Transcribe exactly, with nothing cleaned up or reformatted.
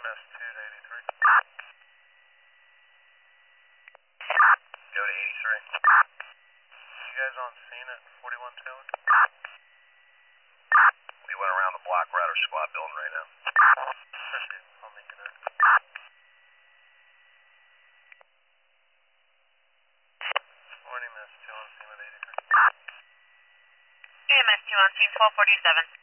M S two to eighty-three. Go to eighty-three. You guys on scene at forty-one Taylor? We went around the block. We're at our squad building right now. Appreciate it. I'll make it out. Morning, M S two on scene with eighty-three. M S two on scene, twelve forty-seven.